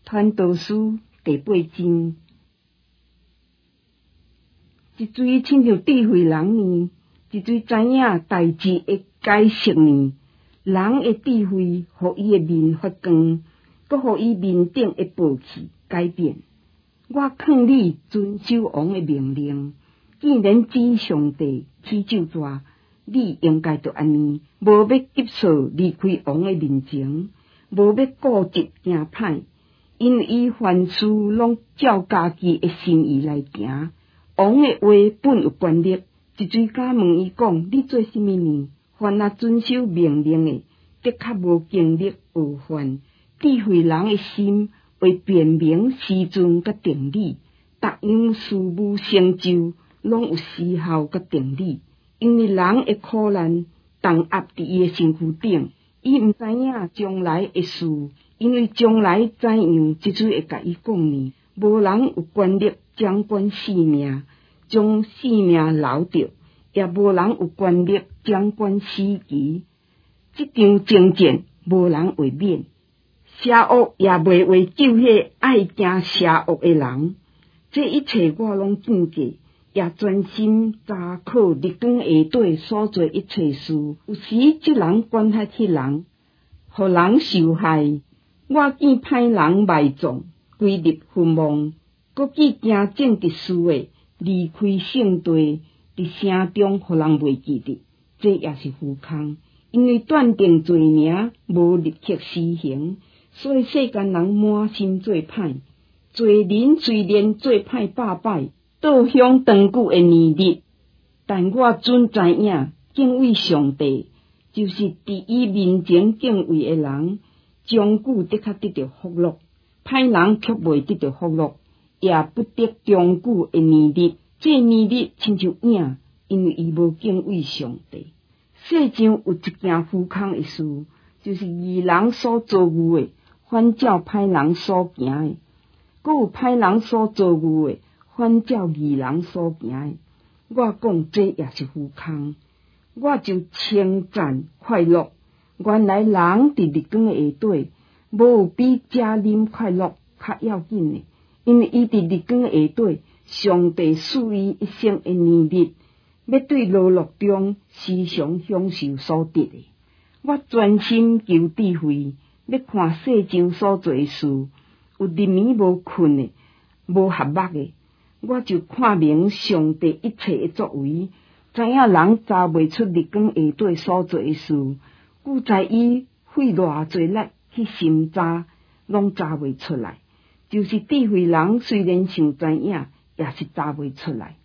传道书第8章，一嘴亲像智慧人呢，一嘴知影代志的解释呢。人的智慧，互伊的面发光，搁互伊面顶的暴气改变。我劝你遵守王的命令，既然指上帝起咒詛，你应该着安尼，无要急躁离开王的面前，无要固执惊歹。因为伊凡事拢照家己的心意来行。王的话本有权力，一嘴甲问伊讲：你做甚物呢？凡若遵守命令的，的确无经历恶犯。智慧人的心为辨明时阵甲定理，逐样事物成就拢有时效甲定理。因为人的苦难重压伫伊的身躯顶，伊毋知影将来的事。因为将来怎样，即嘴会甲伊讲呢？无人有权力掌管性命，将性命留着，也无人有权力掌管死期。即场征战，无人会免，邪恶也袂为救迄爱惊邪恶的人。这一切我拢见过，也专心查考日光下底所做一切事。有时即人管辖迄人，互人受害。我见歹人埋葬，归入坟墓，搁见行正直事的离开圣地，伫城中互人袂记得，这也是虚空。因为断定罪名，无立刻施行，所以世间人满心做歹。罪人虽然做歹百摆，倒向长久的年日，但我准知影，敬畏上帝，就是伫伊面前敬畏的人。终久的确得到福乐，歹人却袂得到福乐，也不得长久的年日。这年日亲像影，因为伊无敬畏上帝。世上有一件虚空的事，就是义人所遭遇的，反照歹人所行的；搁有歹人所遭遇的，反照义人所行的。我讲这也是虚空，我就称赞快乐。原来人伫日光下底，无有比食啉快乐较要紧的，因为伊伫日光下底，上帝赐伊一生的年日，要对劳碌中时常享受所得的。我专心求智慧，要看世上所做事，有日暝无困的，无合目的，我就看明上帝一切的作为，知影人查袂出日光下底所做的事。故在伊费偌济力去寻查，拢查袂出来。就是智慧人虽然想知影，也是查袂出来。